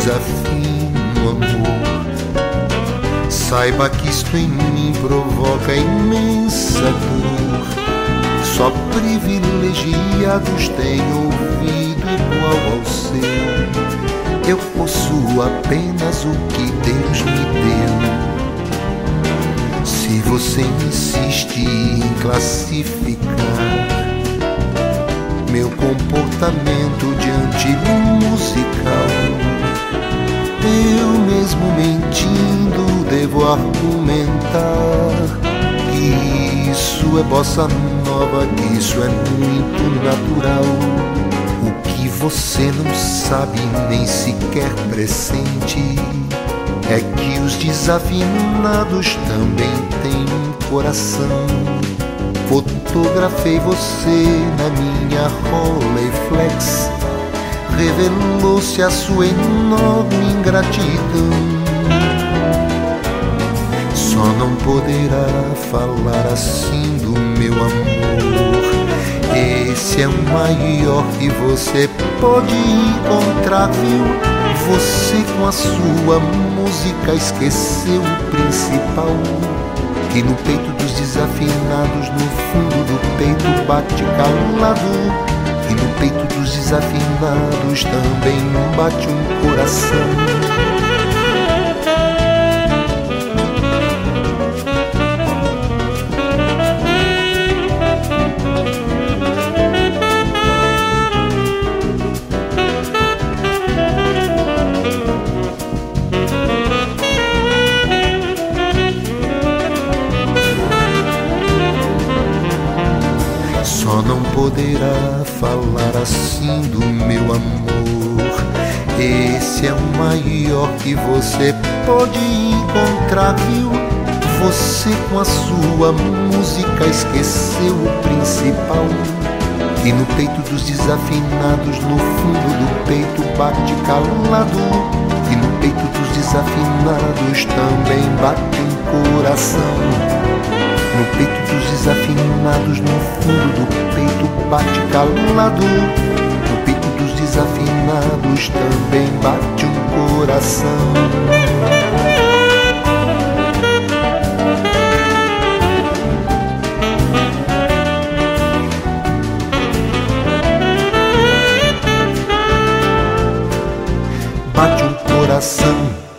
desafino, amor. Saiba que isto em mim provoca imensa dor. Só privilegiados têm ouvido igual ao seu. Eu possuo apenas o que Deus me deu. Se você insiste em classificar meu comportamento diante do musical, eu mesmo mentindo devo argumentar que isso é bossa nova, que isso é muito natural. O que você não sabe nem sequer pressente é que os desafinados também têm um coração. Fotografei você na minha Rolleiflex, revelou-se a sua enorme ingratidão. Só não poderá falar assim do meu amor. Esse é o maior que você pode encontrar, viu? Você com a sua música esqueceu o principal, que no peito dos desafinados, no fundo do peito bate calado. E no peito dos desafinados também bate um coração. Só não poderá falar assim do meu amor. Esse é o maior que você pode encontrar, viu? Você com a sua música esqueceu o principal, que no peito dos desafinados, no fundo do peito bate calado. E no peito dos desafinados também bate um coração. No peito dos desafinados, no fundo do peito bate calado. No peito dos desafinados também bate um coração. Bate um coração.